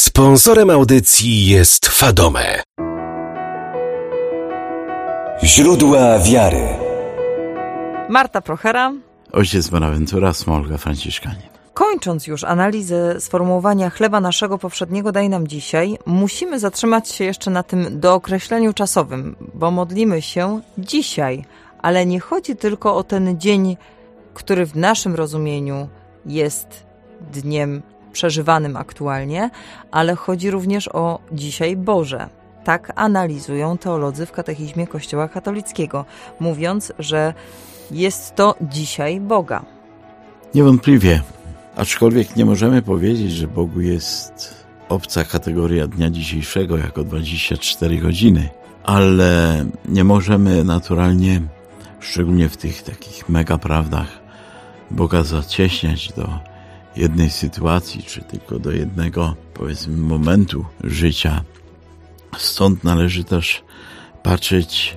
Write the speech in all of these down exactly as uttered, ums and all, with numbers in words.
Sponsorem audycji jest Fadome. Źródła wiary. Marta Prochera, ojciec Bonaventura, Smolga Franciszkanin. Kończąc już analizę sformułowania chleba naszego powszedniego daj nam dzisiaj, musimy zatrzymać się jeszcze na tym dookreśleniu czasowym, bo modlimy się dzisiaj, ale nie chodzi tylko o ten dzień, który w naszym rozumieniu jest dniem przeżywanym aktualnie, ale chodzi również o dzisiaj Boże. Tak analizują teolodzy w katechizmie Kościoła katolickiego, mówiąc, że jest to dzisiaj Boga. Niewątpliwie, aczkolwiek nie możemy powiedzieć, że Bogu jest obca kategoria dnia dzisiejszego jako dwadzieścia cztery godziny, ale nie możemy naturalnie, szczególnie w tych takich mega prawdach, Boga zacieśniać do jednej sytuacji, czy tylko do jednego, powiedzmy, momentu życia. Stąd należy też patrzeć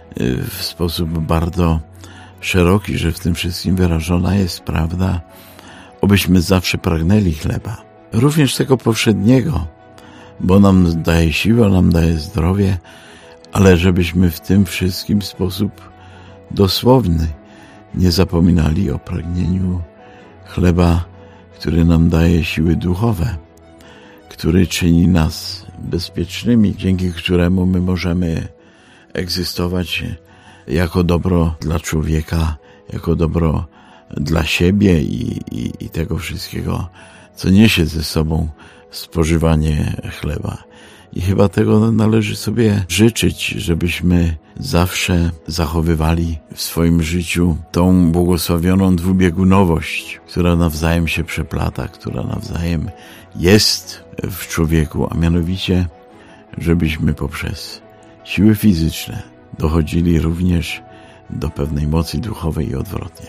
w sposób bardzo szeroki, że w tym wszystkim wyrażona jest prawda, obyśmy zawsze pragnęli chleba. Również tego powszedniego, bo nam daje siłę, nam daje zdrowie, ale żebyśmy w tym wszystkim w sposób dosłowny nie zapominali o pragnieniu chleba, który nam daje siły duchowe, który czyni nas bezpiecznymi, dzięki któremu my możemy egzystować jako dobro dla człowieka, jako dobro dla siebie i, i, i tego wszystkiego, co niesie ze sobą spożywanie chleba. I chyba tego należy sobie życzyć, żebyśmy zawsze zachowywali w swoim życiu tą błogosławioną dwubiegunowość, która nawzajem się przeplata, która nawzajem jest w człowieku, a mianowicie, żebyśmy poprzez siły fizyczne dochodzili również do pewnej mocy duchowej i odwrotnie.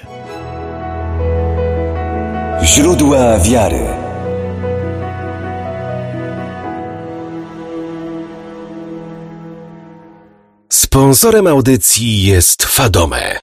Źródła wiary. Sponsorem audycji jest Fadome.